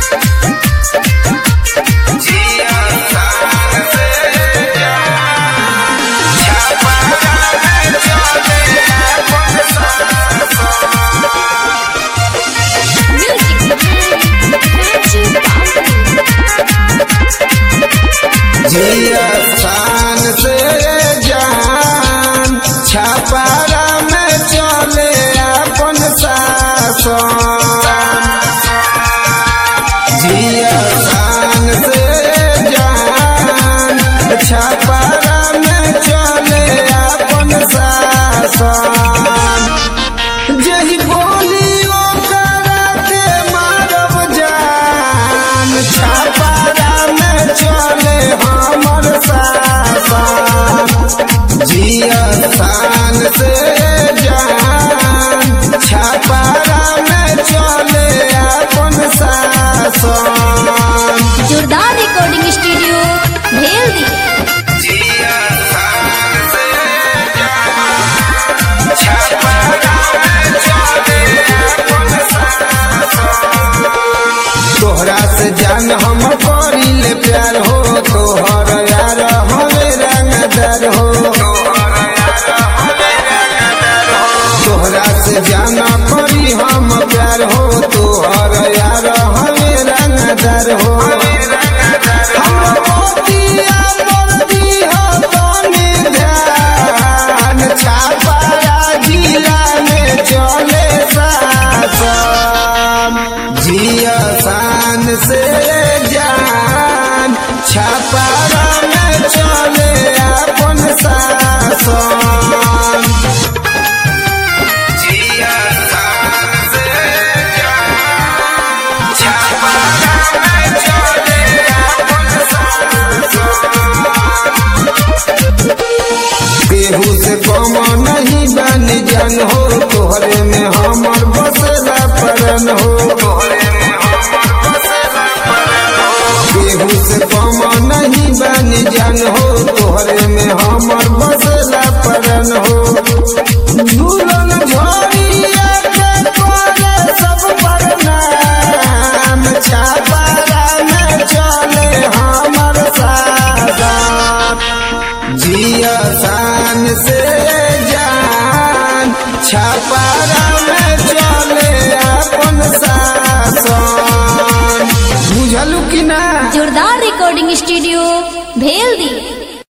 जिया शान से जान छापारा में चले अपन शासन। जिया शान से जान छापारा में चले अपन शासन। जही बोली ओकरा के मारब जान छापारा में चले हमर शासन। जिया शान से जान छापारा में चले अपन शासन। जोरदार रिकॉर्डिंग स्टूडियो भेल दी। जिया शान से जान छापारा में चले अपन शासन। तोहरा से जान हम करिले प्यार हो, तोहर यार हमें रंगदार हो। तोहरा से जान करी हम प्यार हो, तोहर यार हमें रंगदार हो। हमरा मोतिया मोती हो तनी ध्यान छापारा जिला में चले शासन। जिया शान से जान छापारा में चले अपन शासन। जिया शान से जान छापारा में चले अपन शासन। केहू से कम नहीं बनी जान हो, तोहरे में हमर बसला परन हो। केहू से कम नहीं बनी जान हो, तोहरे में हमर बसला परन हो। झूलन झोरिया के तोरे सब परनाम छापारा में चले हमर शासन। जिया शान से जान छापारा में चले अपन शासन। बुझलू कि ना? जोरदार रिकॉर्डिंग स्टूडियो